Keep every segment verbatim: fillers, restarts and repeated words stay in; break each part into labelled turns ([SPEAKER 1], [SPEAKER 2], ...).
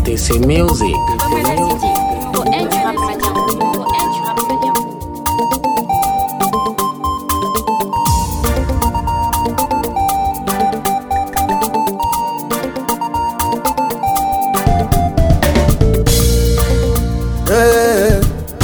[SPEAKER 1] T C Music.
[SPEAKER 2] Yeah,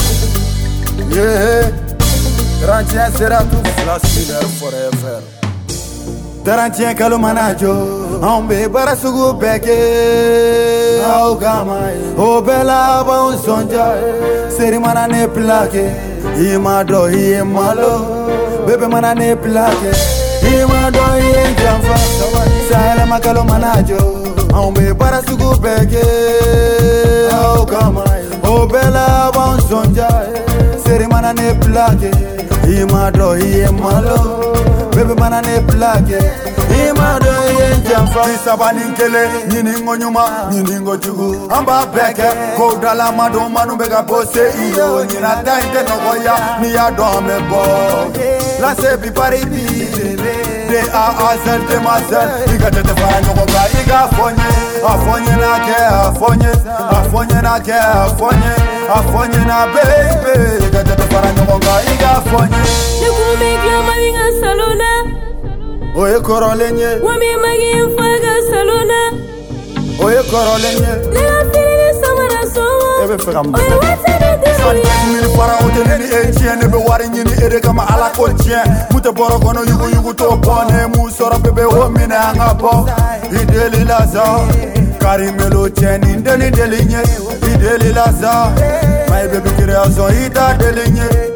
[SPEAKER 2] yeah. Tarantien sera tout flash forever. Tarantien kalumanajo, ambe barasugu beke. Au gamai, o bela ba unsonja. Seri mana ne plake, imado imalo. Bebe mana ne plake, imado imjamfa. Sahela makalumanajo, ambe barasugu beke. Au gamai, o bela ba unsonja. Seri mana ne plake, imado imalo. Bebe mana ne plake, imado yenjamfa. Isabani nkele, nini ngonyuma, nini ngojugu. Amba beke, kodala mado manu bega bose iyo. Nina tainte nogoya, niya dome bo. Lase bi pari bi, de a a zel de mazel. Iga tete fara nyogoga, iga fonye. Afonye na ke, afonye. Afonye na ke, afonye. Afonye na baby. Iga tete fara nyogoga, iga fonye.
[SPEAKER 3] Salona,
[SPEAKER 2] oye korolenye,
[SPEAKER 3] wami magi faga salona,
[SPEAKER 2] oye korolenye.
[SPEAKER 3] Nega fili samara somo,
[SPEAKER 2] ebe fram.
[SPEAKER 3] Oye watene de soya.
[SPEAKER 2] Mil para otene ni etien, ebe wari nyini ere kama ala koltien. Mute boro kono yugu yugu to bone, mu sora bebe ho mine anga bo. Ideli laza, karimelo cheni indeli delinye. Ideli laza, my baby kireazo ida delinye.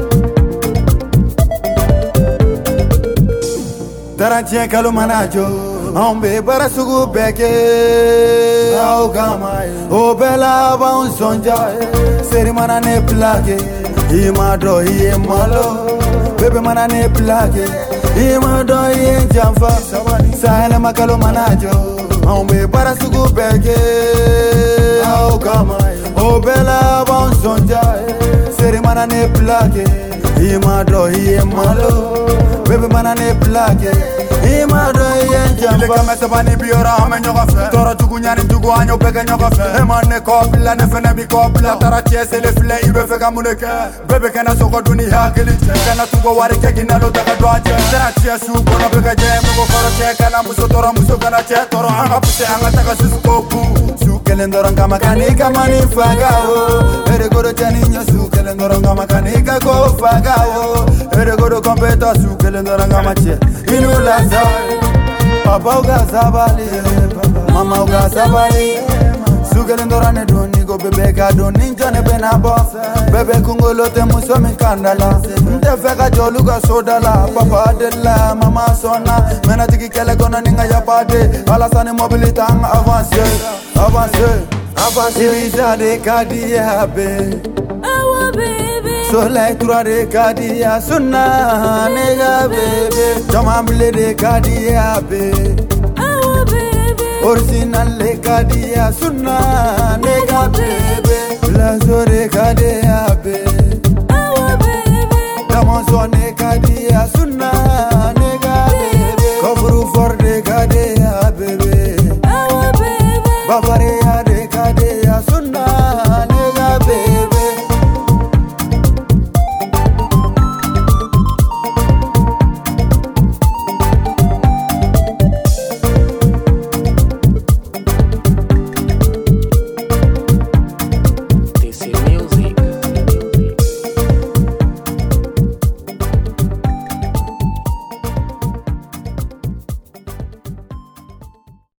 [SPEAKER 2] Tarantien kalumanajo, ambe barasugu beke. Au gamai, o bela ba unsonja. Seri mana ne plake, imado imalo. Bebe mana ne plake, imado yenjamfa. Sahela makalumanajo, ambe barasugu beke. Au gamai, o bela ba unsonja. Seri mana ne plake, imado imalo. Bebe mana ne plake, imado yenjamfa. Ile kama sabani biora ame nyoga fe. Toro tugu nyani tugu anyo peke nyoga fe. Ema ne kopila ne fene bi kopila. Tara tiese le file ibe fe kamuneke. Bebe kena soko duni hakili. Kena tugo wari keki na lo taka doache. Tara tiesu kono peke je. Mugo koro che kena muso toro muso kena che. Toro anga puse anga taka suskopu. Sukelendoro ngama kanika mani fagao. Ere goro chani nyo sukelendoro ngama kanika go fagao. Ere goro kompeta sukelendoro ngama che. Inu laza, papa uga sabali, mama uga sabali. Sukelendoro ne doni go bebe ka doni njone bena bo. Bebe kungolo te muso mi kandala. Nte feka jolu ga sodala. Papa adela, mama sona. Mena tiki kele gona ninga ya pade. Alasani mobilita anga avance, avance, avance. Ibiza de kadia be.
[SPEAKER 3] Awa baby.
[SPEAKER 2] So like tura de kadia sunna nega baby. Jamamle de kadia be.
[SPEAKER 3] Awa baby.
[SPEAKER 2] Original le kadia sunna nega baby. Lazo de kadia be.
[SPEAKER 3] Awa baby.
[SPEAKER 2] Damonso ne kadia sunna nega baby. Kobru for de kadia baby.
[SPEAKER 3] Awa baby.
[SPEAKER 2] Bavaria de kadia.